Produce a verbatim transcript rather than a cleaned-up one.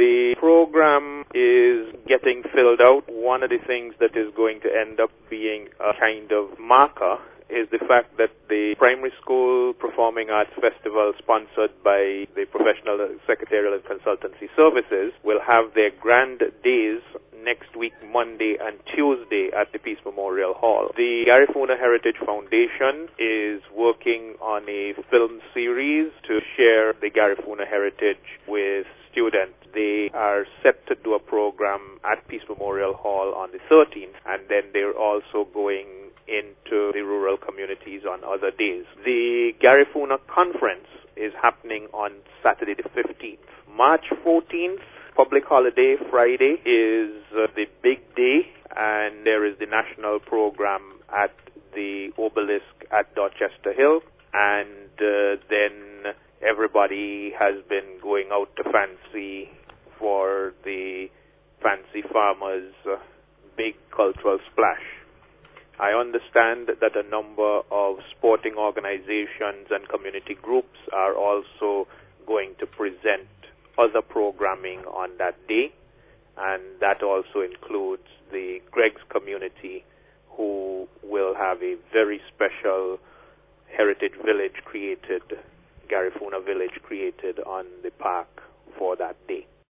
The program is getting filled out. One of the things that is going to end up being a kind of marker is the fact that the Primary School Performing Arts Festival, sponsored by the Professional Secretarial and Consultancy Services, will have their grand days next week, Monday and Tuesday, at the Peace Memorial Hall. The Garifuna Heritage Foundation is working on a film series to share the Garifuna heritage with students. They are set to do a program at Peace Memorial Hall on the thirteenth, and then they're also going into the rural communities on other days. The Garifuna Conference is happening on Saturday the fifteenth. March fourteenth, public holiday, Friday, is uh, the big day, and there is the national program at the Obelisk at Dorchester Hill, and uh, then everybody has been going out to Fancy for the Fancy Farmers' uh, big cultural splash. I understand that a number of sporting organizations and community groups are also going to present other programming on that day, and that also includes the Greg's community, who will have a very special heritage village created, Garifuna village created on the park for that day.